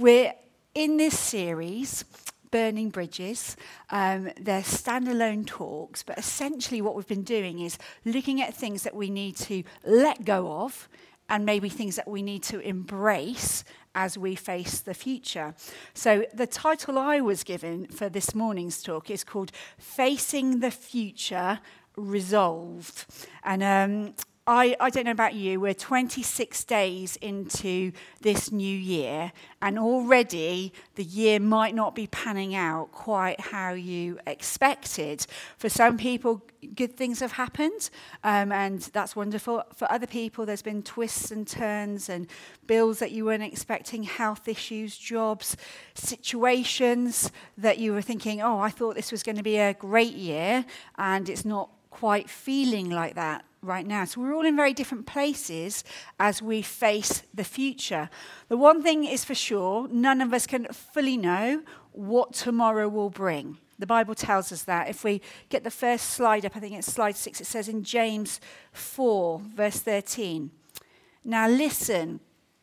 We're in this series, Burning Bridges. They're standalone talks, but essentially what we've been doing is looking at things that we need to let go of and maybe things that we need to embrace as we face the future. So the title I was given for this morning's talk is called Facing the Future Resolved. And I don't know about you, we're 26 days into this new year, and already the year might not be panning out quite how you expected. For some people, good things have happened, and that's wonderful. For other people, there's been twists and turns and bills that you weren't expecting, health issues, jobs, situations that you were thinking, oh, I thought this was going to be a great year, and it's not quite feeling like that right now. So we're all in very different places as we face the future. The one thing is for sure, none of us can fully know what tomorrow will bring. The Bible tells us that. If we get the first slide up, I think it's slide 6, it says in James 4, verse 13, "Now listen,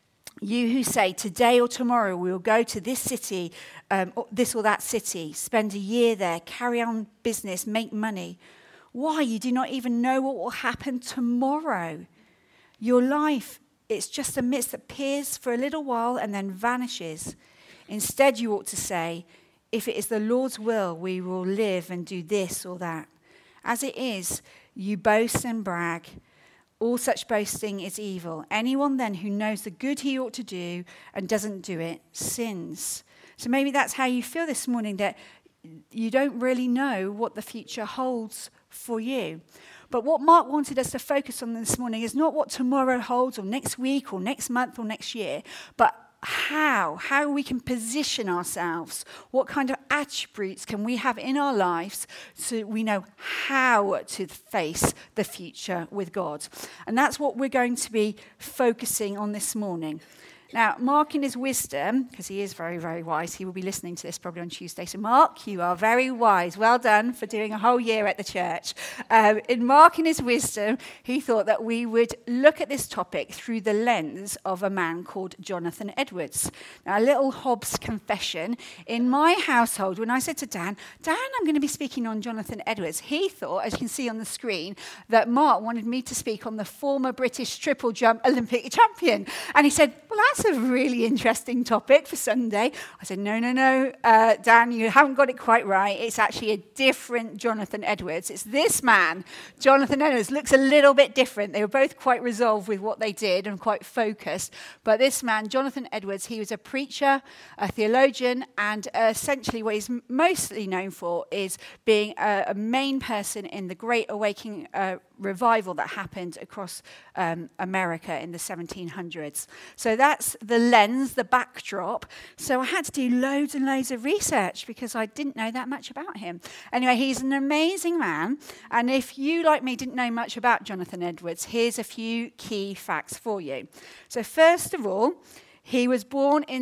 you who say, today or tomorrow we will go to this city, this or that city, spend a year there, carry on business, make money. Why? You do not even know what will happen tomorrow. Your life, it's just a mist that appears for a little while and then vanishes. Instead, you ought to say, if it is the Lord's will, we will live and do this or that. As it is, you boast and brag. All such boasting is evil. Anyone then who knows the good he ought to do and doesn't do it sins." So maybe that's how you feel this morning, that you don't really know what the future holds for you. But what Mark wanted us to focus on this morning is not what tomorrow holds or next week or next month or next year, but how we can position ourselves. What kind of attributes can we have in our lives so we know how to face the future with God? And that's what we're going to be focusing on this morning. Now, Mark in his wisdom, because he is very, very wise, he will be listening to this probably on Tuesday. So Mark, you are very wise. Well done for doing a whole year at the church. In Mark in his wisdom, he thought that we would look at this topic through the lens of a man called Jonathan Edwards. Now, a little Hobbes confession. In my household, when I said to Dan, I'm going to be speaking on Jonathan Edwards, he thought, as you can see on the screen, that Mark wanted me to speak on the former British triple jump Olympic champion. And he said, well, that's a really interesting topic for Sunday. I said, no, Dan, you haven't got it quite right. It's actually a different Jonathan Edwards. It's this man, Jonathan Edwards, looks a little bit different. They were both quite resolved with what they did and quite focused. But this man, Jonathan Edwards, he was a preacher, a theologian, and essentially what he's mostly known for is being a main person in the Great Awakening revival that happened across America in the 1700s. So that's the lens, the backdrop. So I had to do loads and loads of research because I didn't know that much about him. Anyway, he's an amazing man. And if you, like me, didn't know much about Jonathan Edwards, here's a few key facts for you. So first of all, he was born in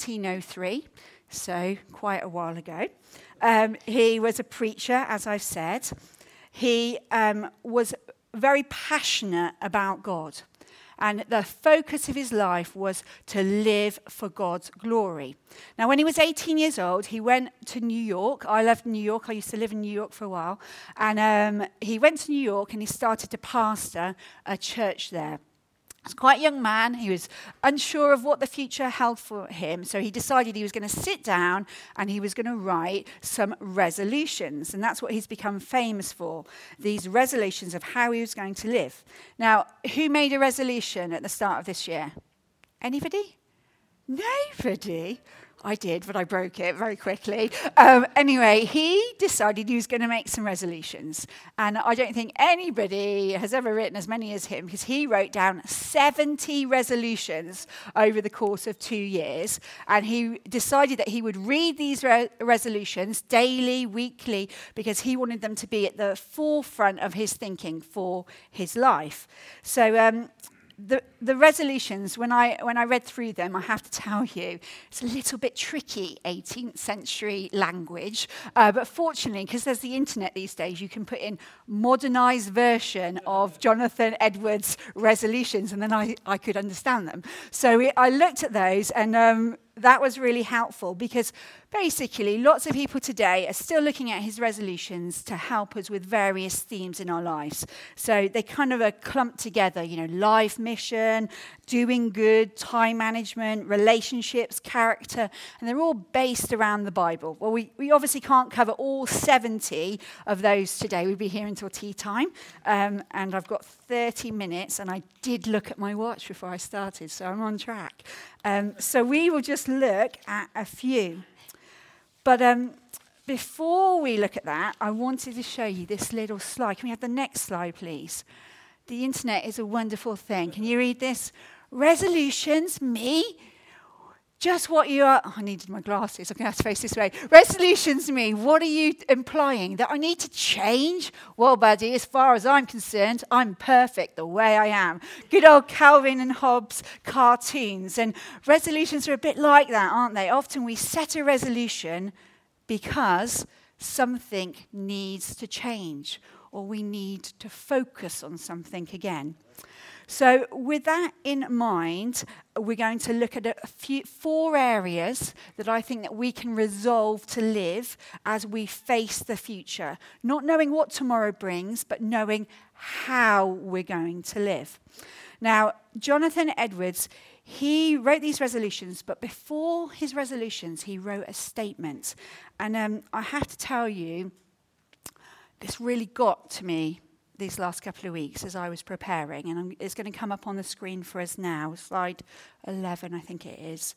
1703, so quite a while ago. He was a preacher, as I've said. He was very passionate about God. And the focus of his life was to live for God's glory. Now, when he was 18 years old, he went to New York. I loved New York. I used to live in New York for a while. And he went to New York and he started to pastor a church there. He was quite a young man. He was unsure of what the future held for him. So he decided he was going to sit down and he was going to write some resolutions. And that's what he's become famous for, these resolutions of how he was going to live. Now, who made a resolution at the start of this year? Anybody? Nobody? I did, but I broke it very quickly. Anyway, he decided he was going to make some resolutions. And I don't think anybody has ever written as many as him, because he wrote down 70 resolutions over the course of 2 years. And he decided that he would read these resolutions daily, weekly, because he wanted them to be at the forefront of his thinking for his life. So the resolutions, when I read through them, I have to tell you, it's a little bit tricky 18th century language. But fortunately, because there's the internet these days, you can put in modernized version of Jonathan Edwards' resolutions, and then I could understand them. So I looked at those, and that was really helpful because basically lots of people today are still looking at his resolutions to help us with various themes in our lives. So they kind of are clumped together, life mission, doing good, time management, relationships, character, and they're all based around the Bible. Well, we obviously can't cover all 70 of those today. We'll be here until tea time, and I've got 30 minutes, and I did look at my watch before I started, so I'm on track. So we will just look at a few. But before we look at that, I wanted to show you this little slide. Can we have the next slide, please? The internet is a wonderful thing. Can you read this? Resolutions, me? Just what you are. Oh, I needed my glasses. I'm going to have to face this way. Resolutions, me. What are you implying? That I need to change? Well, buddy, as far as I'm concerned, I'm perfect the way I am. Good old Calvin and Hobbes cartoons. And resolutions are a bit like that, aren't they? Often we set a resolution because something needs to change, or we need to focus on something again. So with that in mind, we're going to look at four areas that I think that we can resolve to live as we face the future. Not knowing what tomorrow brings, but knowing how we're going to live. Now, Jonathan Edwards, he wrote these resolutions, but before his resolutions, he wrote a statement. And I have to tell you, this really got to me these last couple of weeks as I was preparing, and it's going to come up on the screen for us now. Slide 11, I think it is.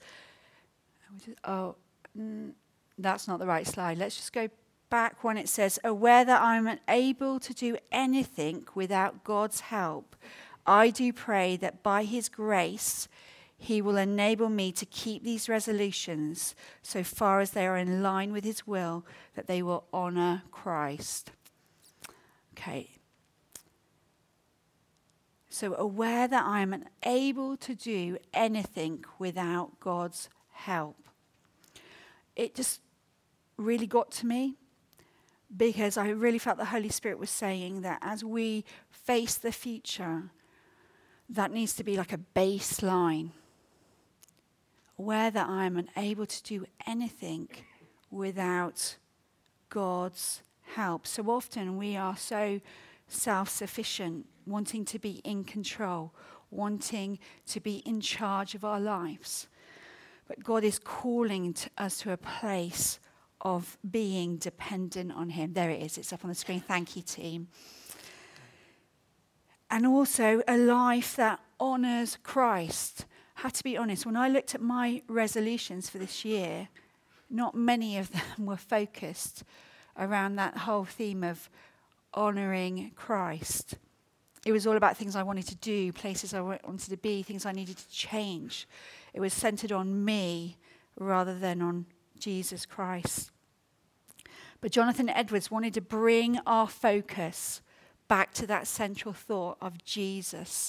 That's not the right slide. Let's just go back one. It says, aware that I'm unable to do anything without God's help, I do pray that by his grace, he will enable me to keep these resolutions so far as they are in line with his will, that they will honor Christ. Okay. So aware that I'm unable to do anything without God's help. It just really got to me because I really felt the Holy Spirit was saying that as we face the future, that needs to be like a baseline. Aware that I'm unable to do anything without God's help. So often we are so self-sufficient, wanting to be in control, wanting to be in charge of our lives. But God is calling us to a place of being dependent on him. There it is. It's up on the screen. Thank you, team. And also a life that honors Christ. I have to be honest, when I looked at my resolutions for this year, not many of them were focused around that whole theme of honoring Christ. It was all about things I wanted to do, places I wanted to be, things I needed to change. It was centered on me rather than on Jesus Christ. But Jonathan Edwards wanted to bring our focus back to that central thought of Jesus.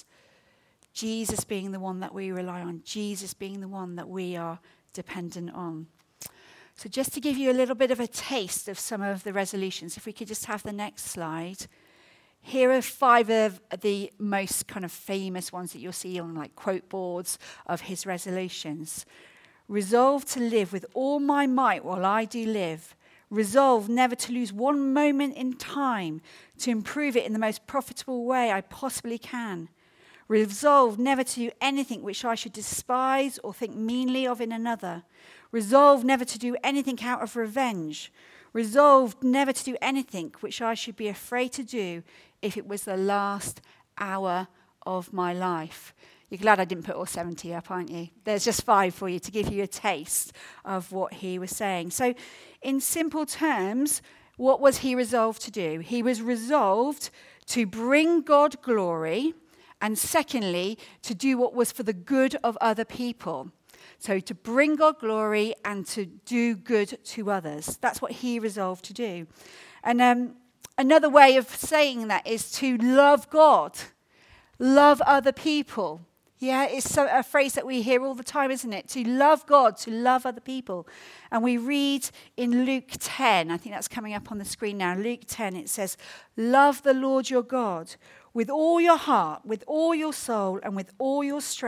Jesus being the one that we rely on. Jesus being the one that we are dependent on. So just to give you a little bit of a taste of some of the resolutions, if we could just have the next slide. Here are 5 of the most kind of famous ones that you'll see on like quote boards of his resolutions. Resolve to live with all my might while I do live. Resolve never to lose one moment in time to improve it in the most profitable way I possibly can. Resolve never to do anything which I should despise or think meanly of in another. Resolve never to do anything out of revenge. Resolve never to do anything which I should be afraid to do if it was the last hour of my life. You're glad I didn't put all 70 up, aren't you? There's just 5 for you to give you a taste of what he was saying. So in simple terms, what was he resolved to do? He was resolved to bring God glory, and secondly, to do what was for the good of other people. So to bring God glory and to do good to others. That's what he resolved to do. And another way of saying that is to love God, love other people. Yeah, it's a phrase that we hear all the time, isn't it? To love God, to love other people. And we read in Luke 10, I think that's coming up on the screen now. Luke 10, it says, love the Lord your God with all your heart, with all your soul, and with all your strength.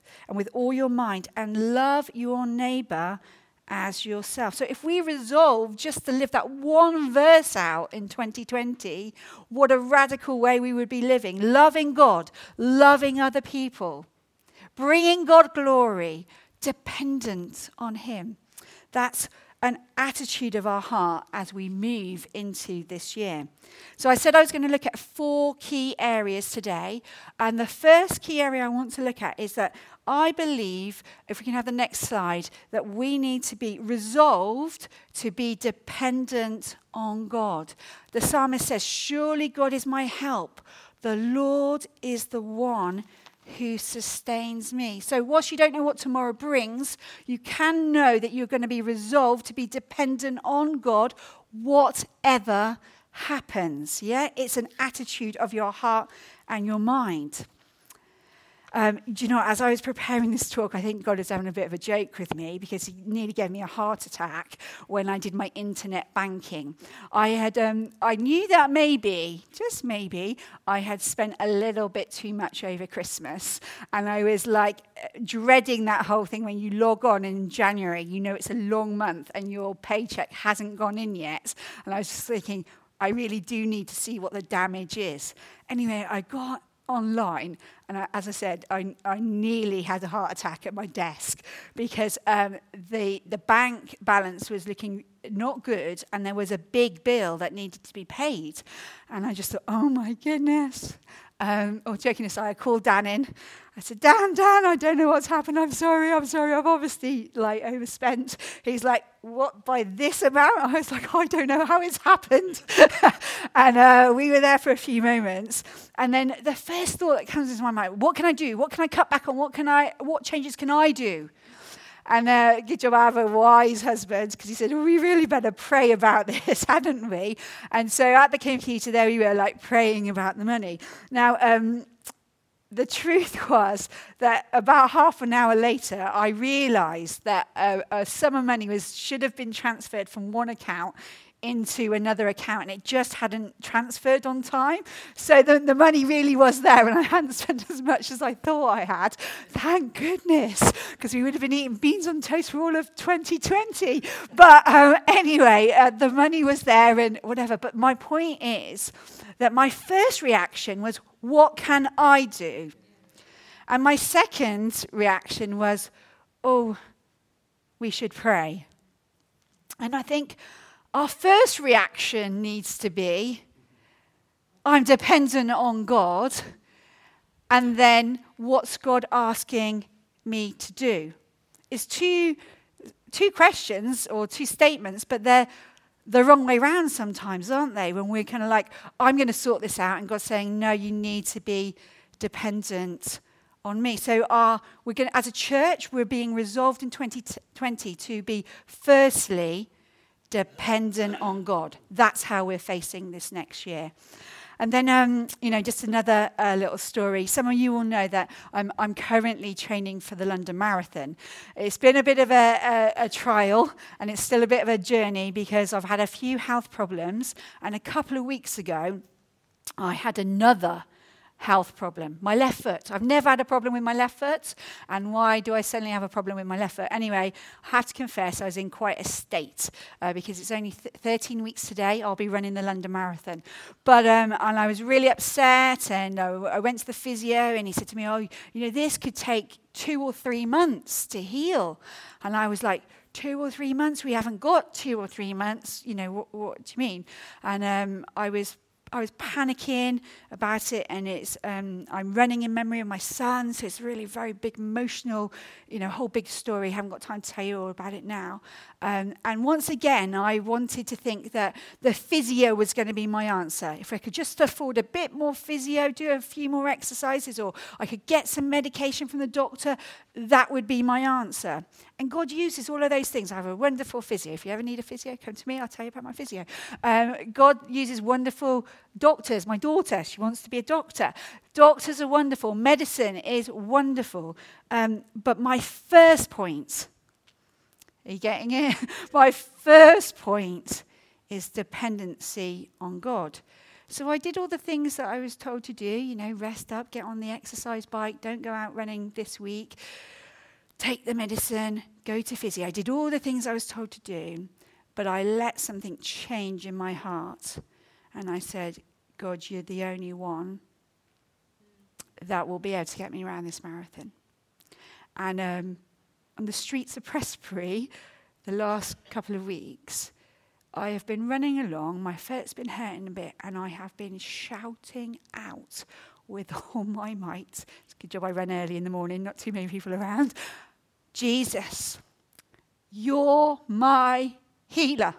and with all your mind, and love your neighbor as yourself. So if we resolve just to live that one verse out in 2020, what a radical way we would be living. Loving God, loving other people, bringing God glory, dependent on him. That's an attitude of our heart as we move into this year. So I said I was going to look at 4 key areas today. And the first key area I want to look at is that I believe, if we can have the next slide, that we need to be resolved to be dependent on God. The psalmist says, surely God is my help. The Lord is the one who sustains me. So whilst you don't know what tomorrow brings, you can know that you're going to be resolved to be dependent on God, whatever happens. Yeah, it's an attitude of your heart and your mind. Do you know, as I was preparing this talk, I think God was having a bit of a joke with me because he nearly gave me a heart attack when I did my internet banking. I knew that maybe, just maybe, I had spent a little bit too much over Christmas. And I was like dreading that whole thing when you log on in January, you know it's a long month and your paycheck hasn't gone in yet. And I was just thinking, I really do need to see what the damage is. Anyway, I got online, and as I said, I nearly had a heart attack at my desk because the bank balance was looking not good, and there was a big bill that needed to be paid, and I just thought, oh my goodness. Joking aside, I called Dan in. I said, Dan, I don't know what's happened. I'm sorry. I've obviously overspent. He's like, what, by this amount? I was like, I don't know how it's happened. And we were there for a few moments. And then the first thought that comes into my mind, what can I do? What can I cut back on? What changes can I do? And good job I have a wise husband, because he said, we really better pray about this, hadn't we? And so at the computer there we were praying about the money. Now, the truth was that about half an hour later, I realized that a sum of money should have been transferred from one account into another account, and it just hadn't transferred on time. So the money really was there, and I hadn't spent as much as I thought I had. Thank goodness, because we would have been eating beans on toast for all of 2020. But anyway, the money was there and whatever. But my point is that my first reaction was, what can I do? And my second reaction was, we should pray. And I think our first reaction needs to be, I'm dependent on God, and then what's God asking me to do? It's two questions or two statements, but they're the wrong way around sometimes, aren't they? When we're kind of like, I'm going to sort this out, and God's saying, no, you need to be dependent on me. So we're going, as a church, we're being resolved in 2020 to be firstly dependent on God. That's how we're facing this next year. And then, just another little story. Some of you will know that I'm currently training for the London Marathon. It's been a bit of a trial, and it's still a bit of a journey because I've had a few health problems. And a couple of weeks ago, I had another health problem. My left foot. I've never had a problem with my left foot. And why do I suddenly have a problem with my left foot? Anyway, I have to confess I was in quite a state because it's only 13 weeks today. I'll be running the London Marathon. But and I was really upset, and I went to the physio, and he said to me, this could take 2 or 3 months to heal. And I was like, 2 or 3 months? We haven't got 2 or 3 months. What do you mean? And I was panicking about it, and I'm running in memory of my son, so it's really very big, emotional, whole big story. I haven't got time to tell you all about it now. And once again, I wanted to think that the physio was going to be my answer. If I could just afford a bit more physio, do a few more exercises, or I could get some medication from the doctor, that would be my answer. And God uses all of those things. I have a wonderful physio. If you ever need a physio, come to me. I'll tell you about my physio. God uses wonderful doctors. My daughter, she wants to be a doctor. Doctors are wonderful. Medicine is wonderful. But my first point, are you getting it? My first point is dependency on God. So I did all the things that I was told to do, rest up, get on the exercise bike, don't go out running this week, take the medicine, go to physio. I did all the things I was told to do, but I let something change in my heart. And I said, God, you're the only one that will be able to get me around this marathon. And on the streets of Prestbury, the last couple of weeks, I have been running along, my foot's been hurting a bit, and I have been shouting out with all my might. It's a good job I ran early in the morning, not too many people around. Jesus, you're my healer.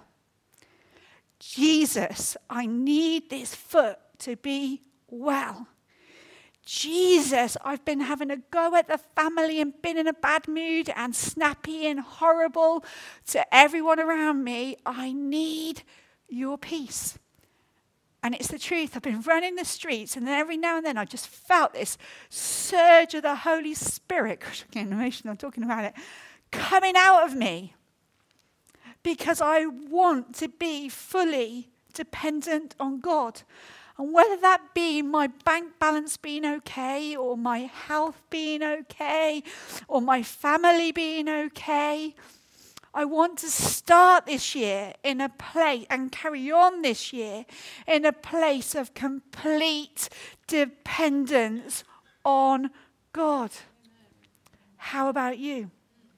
Jesus, I need this foot to be well. Jesus, I've been having a go at the family and been in a bad mood and snappy and horrible to everyone around me. I need your peace. And it's the truth. I've been running the streets, and then every now and then I just felt this surge of the Holy Spirit. Gosh, I'm getting emotional talking about it. Coming out of me. Because I want to be fully dependent on God. And whether that be my bank balance being okay, or my health being okay, or my family being okay, I want to start this year in a place and carry on this year in a place of complete dependence on God. How about you?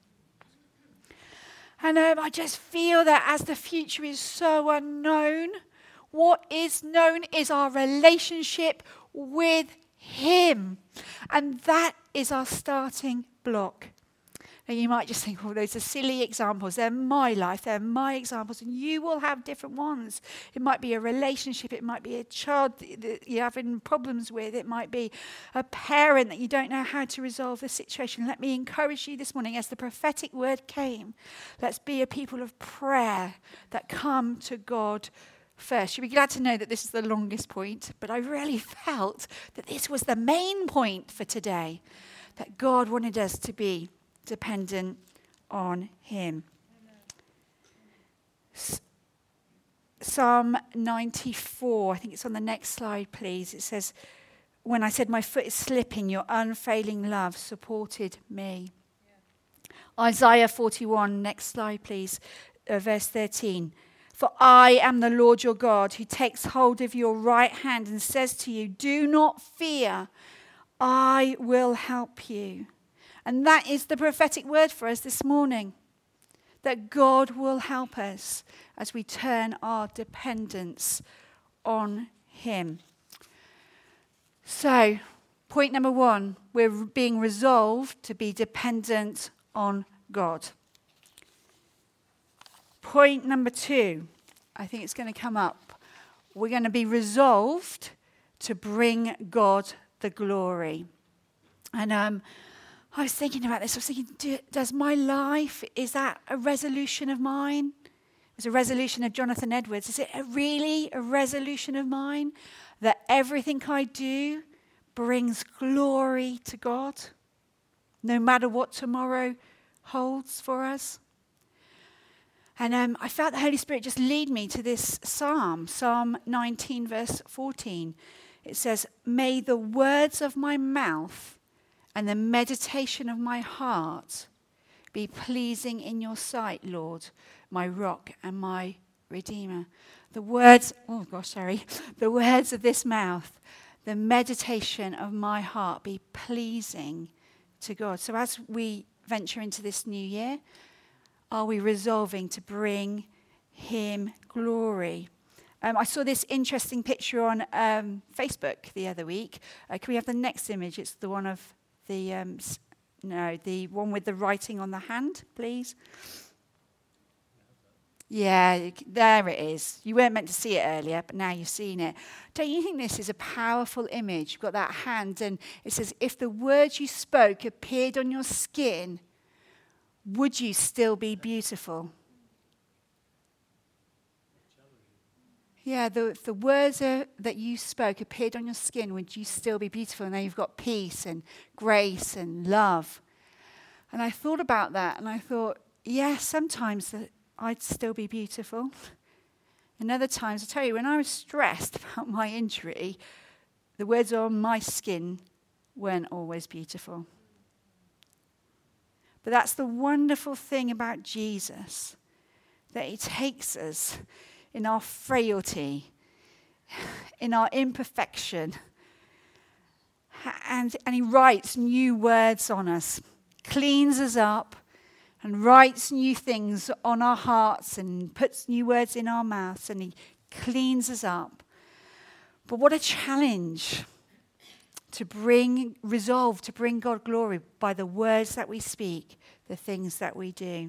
And I just feel that as the future is so unknown, what is known is our relationship with Him. And that is our starting block. Now you might just think, those are silly examples. They're my life. They're my examples. And you will have different ones. It might be a relationship. It might be a child that you're having problems with. It might be a parent that you don't know how to resolve the situation. Let me encourage you this morning as the prophetic word came. Let's be a people of prayer that come to God first. You'll be glad to know that this is the longest point, but I really felt that this was the main point for today, that God wanted us to be dependent on Him. Psalm 94, I think it's on the next slide, please. It says, when I said my foot is slipping, your unfailing love supported me. Yeah. Isaiah 41, next slide, please, verse 13. For I am the Lord your God, who takes hold of your right hand and says to you, do not fear, I will help you. And that is the prophetic word for us this morning, that God will help us as we turn our dependence on Him. So, point number 1, we're being resolved to be dependent on God. Point number 2, I think it's going to come up. We're going to be resolved to bring God the glory. And I was thinking about this. I was thinking, does my life, is that a resolution of mine? It was a resolution of Jonathan Edwards. Is it really a resolution of mine that everything I do brings glory to God, no matter what tomorrow holds for us? And I felt the Holy Spirit just lead me to this psalm, Psalm 19, verse 14. It says, may the words of my mouth and the meditation of my heart be pleasing in your sight, Lord, my rock and my redeemer. The words of this mouth, the meditation of my heart be pleasing to God. So as we venture into this new year, are we resolving to bring Him glory? I saw this interesting picture on Facebook the other week. Can we have the next image? It's the one of the one with the writing on the hand, please. Yeah, there it is. You weren't meant to see it earlier, but now you've seen it. Don't you think this is a powerful image? You've got that hand, and it says, if the words you spoke appeared on your skin, would you still be beautiful? Yeah, the words that you spoke appeared on your skin, would you still be beautiful? And now you've got peace and grace and love. And I thought about that, and I thought, yeah, sometimes I'd still be beautiful. And other times, I tell you, when I was stressed about my injury, the words on my skin weren't always beautiful. But that's the wonderful thing about Jesus, that he takes us in our frailty, in our imperfection, and he writes new words on us, cleans us up, and writes new things on our hearts and puts new words in our mouths, and he cleans us up. But what a challenge to resolve to bring God glory by the words that we speak, the things that we do.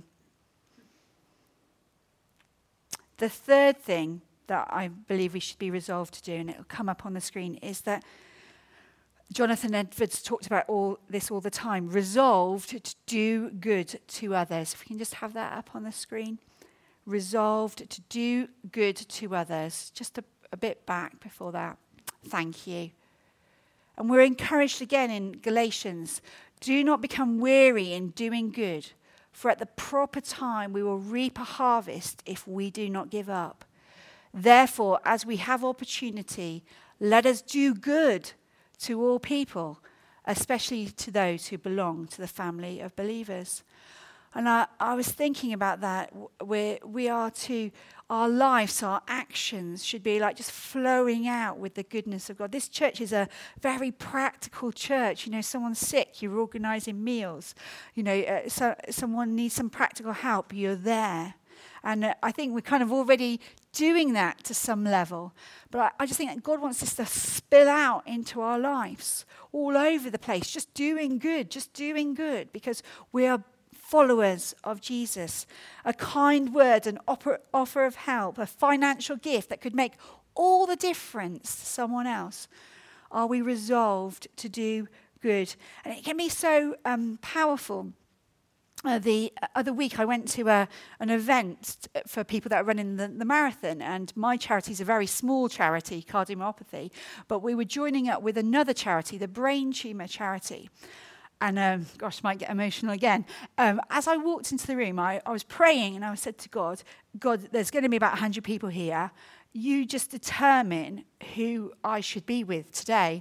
The third thing that I believe we should be resolved to do, and it will come up on the screen, is that Jonathan Edwards talked about all the time. Resolved to do good to others. If we can just have that up on the screen. Resolved to do good to others. Just a bit back before that. Thank you. And we're encouraged again in Galatians. Do not become weary in doing good, for at the proper time we will reap a harvest if we do not give up. Therefore, as we have opportunity, let us do good to all people, especially to those who belong to the family of believers. And I was thinking about that. We are to, our lives, our actions should be like just flowing out with the goodness of God. This church is a very practical church. You know, someone's sick, you're organising meals. You know, someone needs some practical help, you're there. And I think we're kind of already doing that to some level. But I just think that God wants this to spill out into our lives all over the place, just doing good, because we are followers of Jesus. A kind word, an offer of help, a financial gift that could make all the difference to someone else. Are we resolved to do good? And it can be so powerful. The other week I went to an event for people that are running the marathon, and my charity is a very small charity, cardiomyopathy, but we were joining up with another charity, the brain tumour charity. And gosh, might get emotional again. As I walked into the room, I was praying and I said to God, there's going to be about 100 people here. You just determine who I should be with today.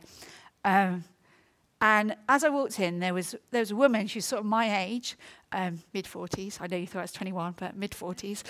And as I walked in, there was a woman, she was sort of my age, mid-40s. I know you thought I was 21, but mid-40s.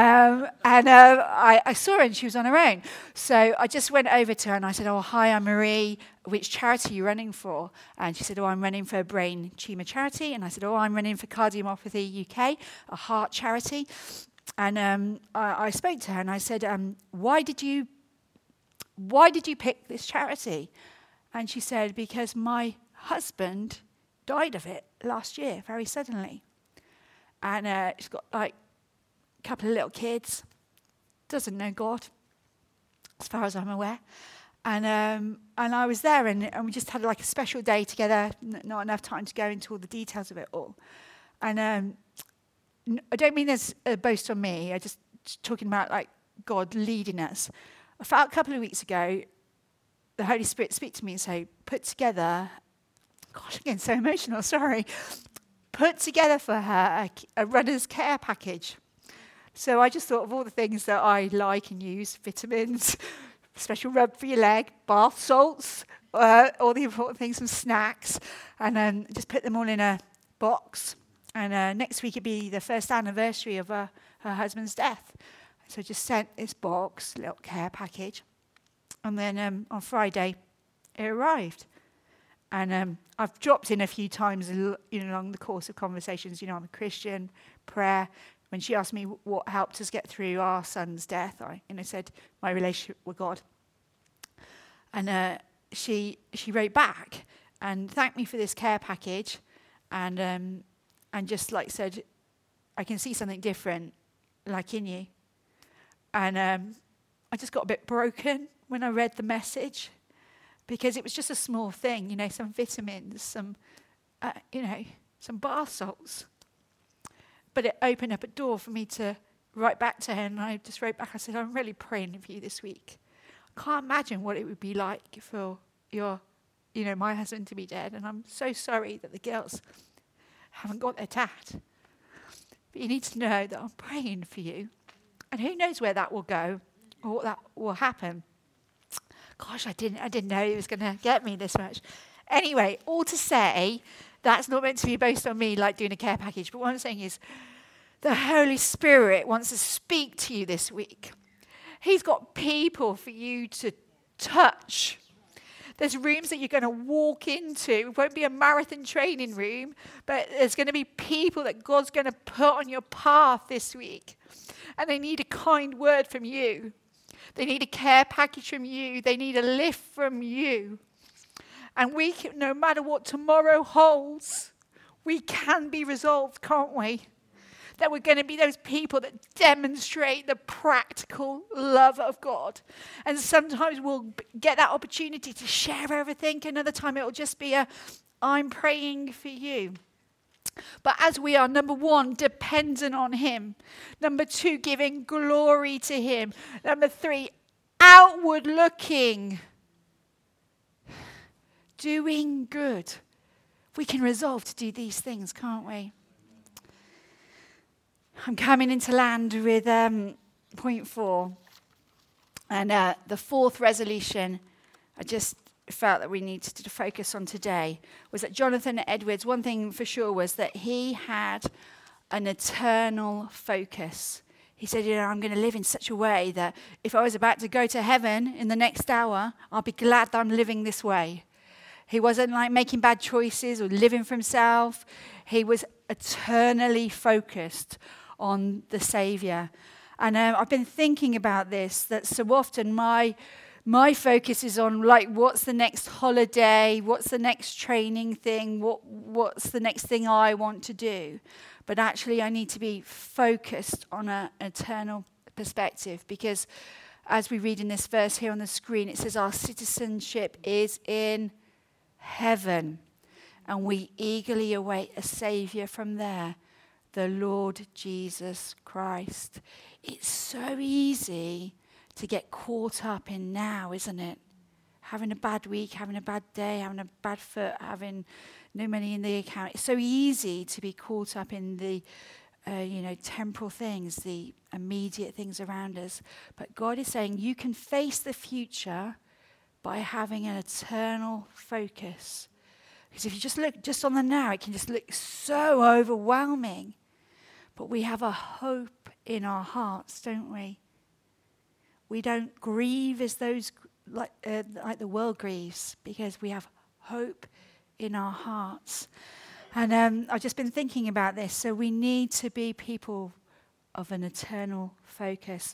I saw her and she was on her own. So I just went over to her and I said, oh, hi, I'm Marie. Which charity are you running for? And she said, oh, I'm running for a brain tumour charity. And I said, oh, I'm running for Cardiomyopathy UK, a heart charity. And I spoke to her and I said, why did you pick this charity? And she said, because my husband died of it last year, very suddenly. And she's got like a couple of little kids, doesn't know God, as far as I'm aware. And I was there, and we just had like a special day together, not enough time to go into all the details of it all. And I don't mean there's a boast on me, I'm just talking about like God leading us. I felt a couple of weeks ago, the Holy Spirit speak to me and say, put together, gosh, again, so emotional, sorry. Put together for her a runner's care package. So I just thought of all the things that I like and use, vitamins, special rub for your leg, bath salts, all the important things, some snacks, and just put them all in a box. And next week it'd be the first anniversary of her husband's death. So I just sent this box, little care package. And then on Friday, it arrived. And I've dropped in a few times along the course of conversations. You know, I'm a Christian, prayer. When she asked me what helped us get through our son's death, I said my relationship with God. And she wrote back and thanked me for this care package, and just like said, I can see something different, like in you. And I just got a bit broken when I read the message, because it was just a small thing, you know, some vitamins, some bath salts. But it opened up a door for me to write back to her, and I just wrote back, I said, I'm really praying for you this week. I can't imagine what it would be like for my husband to be dead, and I'm so sorry that the girls haven't got their dad. But you need to know that I'm praying for you. And who knows where that will go. what that will happen. Gosh, I didn't know it was going to get me this much. Anyway, all to say, that's not meant to be based on me like doing a care package, but what I'm saying is the Holy Spirit wants to speak to you this week. He's got people for you to touch. There's rooms that you're going to walk into. It won't be a marathon training room, but there's going to be people that God's going to put on your path this week. And they need a kind word from you. They need a care package from you. They need a lift from you. And we can, no matter what tomorrow holds, we can be resolved, can't we? That we're going to be those people that demonstrate the practical love of God. And sometimes we'll get that opportunity to share everything. Another time it will just be I'm praying for you. But as we are, number one, dependent on him. Number two, giving glory to him. Number three, outward looking. Doing good. We can resolve to do these things, can't we? I'm coming into land with point 4. And the fourth resolution, I just felt that we needed to focus on today, was that Jonathan Edwards, one thing for sure was that he had an eternal focus. He said, I'm going to live in such a way that if I was about to go to heaven in the next hour, I'll be glad that I'm living this way. He wasn't like making bad choices or living for himself. He was eternally focused on the Saviour. And I've been thinking about this, that so often my focus is on like what's the next holiday, what's the next training thing, what's the next thing I want to do. But actually I need to be focused on an eternal perspective, because as we read in this verse here on the screen, it says our citizenship is in heaven, and we eagerly await a Saviour from there, the Lord Jesus Christ. It's so easy to get caught up in now, isn't it? Having a bad week, having a bad day, having a bad foot, having no money in the account. It's so easy to be caught up in the temporal things, the immediate things around us. But God is saying you can face the future by having an eternal focus. Because if you just look just on the now, it can just look so overwhelming. But we have a hope in our hearts, don't we? We don't grieve as those like the world grieves, because we have hope in our hearts. And I've just been thinking about this. So we need to be people of an eternal focus.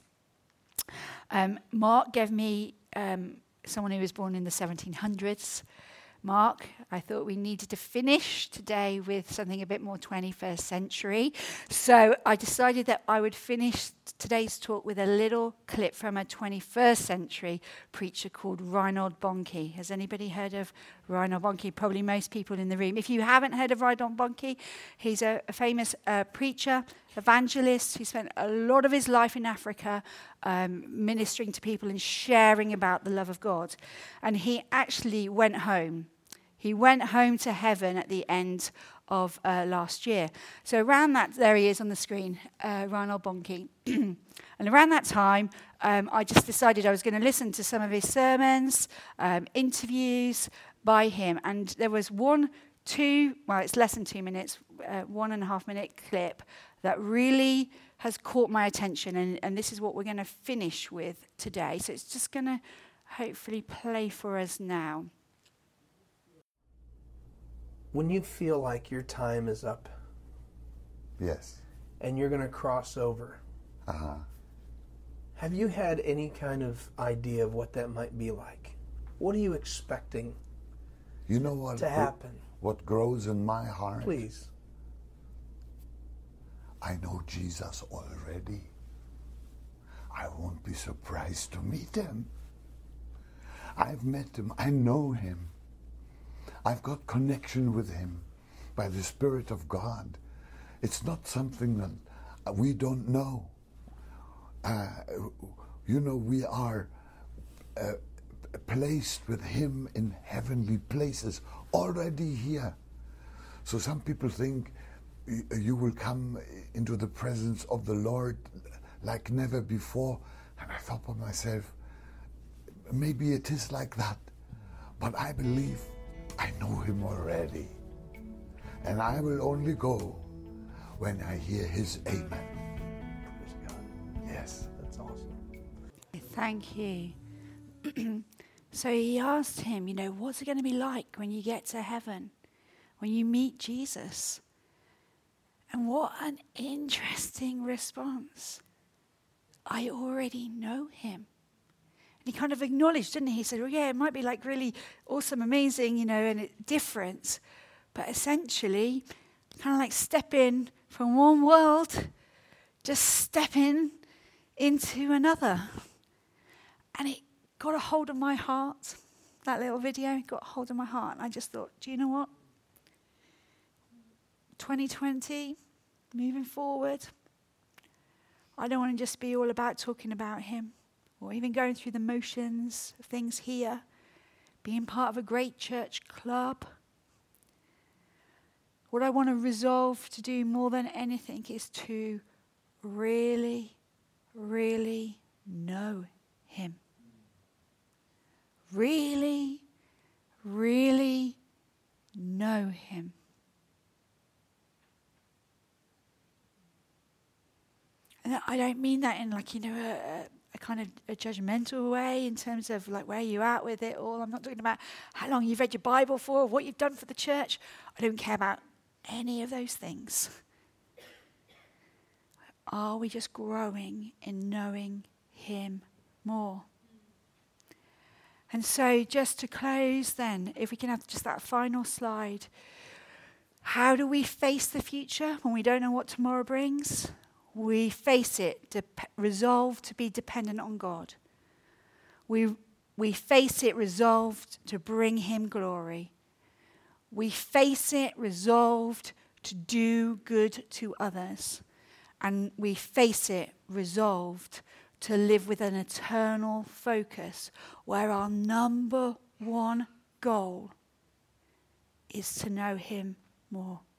Mark gave me someone who was born in the 1700s. Mark, I thought we needed to finish today with something a bit more 21st century. So I decided that I would finish today's talk with a little clip from a 21st century preacher called Reinhard Bonnke. Has anybody heard of Reinhard Bonnke? Probably most people in the room. If you haven't heard of Reinhard Bonnke, he's a famous preacher, evangelist. He spent a lot of his life in Africa ministering to people and sharing about the love of God. And he actually went home. He went home to heaven at the end of last year. So around that, there he is on the screen, Reinhard Bonnke. And around that time, I just decided I was going to listen to some of his sermons, interviews by him. And there was it's less than 2 minutes, 1.5 minute clip that really has caught my attention. And this is what we're going to finish with today. So it's just going to hopefully play for us now. When you feel like your time is up, yes, and you're going to cross over, have you had any kind of idea of what that might be like? What are you expecting to happen? What grows in my heart? Please. I know Jesus already. I won't be surprised to meet him. I've met him. I know him. I've got connection with him by the Spirit of God. It's not something that we don't know. We are placed with him in heavenly places already here. So some people think you will come into the presence of the Lord like never before. And I thought to myself, maybe it is like that, but I believe I know him already. And I will only go when I hear his amen. Praise God. Yes. That's awesome. Thank you. So he asked him, what's it going to be like when you get to heaven, when you meet Jesus? And what an interesting response. I already know him. And he kind of acknowledged, didn't he? He said, well, yeah, it might be like really awesome, amazing, and it's different. But essentially, kind of like stepping from one world, just stepping into another. And it got a hold of my heart. That little video got a hold of my heart. And I just thought, do you know what? 2020, moving forward, I don't want to just be all about talking about him or even going through the motions of things here, being part of a great church club. What I want to resolve to do more than anything is to really, really know him. Really, really know him. And I don't mean that in like, a kind of a judgmental way in terms of like where you're at with it all. I'm not talking about how long you've read your Bible for or what you've done for the church. I don't care about any of those things. Are we just growing in knowing him more? And so just to close then, if we can have just that final slide. How do we face the future when we don't know what tomorrow brings? We face it, resolved to be dependent on God. We face it resolved to bring him glory. We face it resolved to do good to others. And we face it resolved to live with an eternal focus where our number one goal is to know him more.